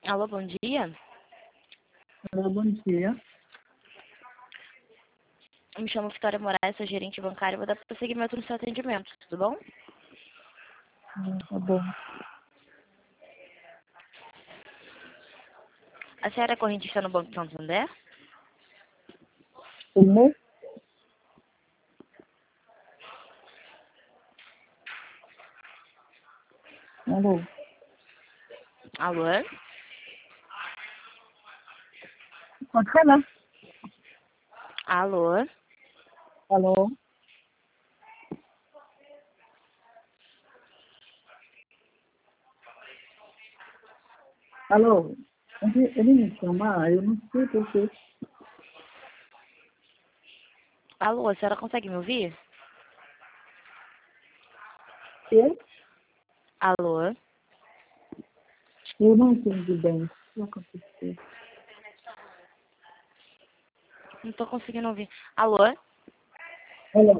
Alô, bom dia. Alô, bom dia. Eu me chamo Vitória Moraes, sou gerente bancária. Vou dar prosseguimento no seu atendimento, tudo bom? Tá bom. A senhora é correntista no Banco Santander? Como? Alô? Alô? Pode falar. Alô? Alô? Alô? Ele me chamar, eu não sei porque. Alô, a senhora consegue me ouvir? Eu? Alô? Eu não entendi bem. O que aconteceu? Não tô conseguindo ouvir. Alô? Alô?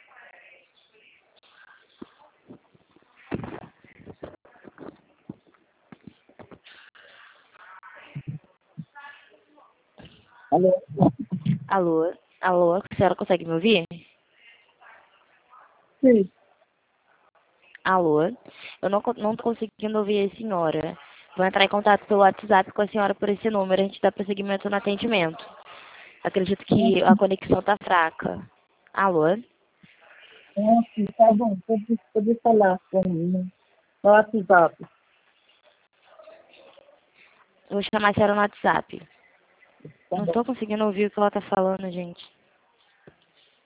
Alô? Alô? Alô? A senhora consegue me ouvir? Sim. Alô? Eu não tô conseguindo ouvir a senhora. Vou entrar em contato pelo WhatsApp com a senhora por esse número. A gente dá prosseguimento no atendimento. Acredito que a conexão tá fraca. Alô? Sim, tá bom. Pode falar comigo. No WhatsApp. Eu vou chamar a senhora no WhatsApp. Tá Não bom. tô conseguindo ouvir o que ela tá falando, gente.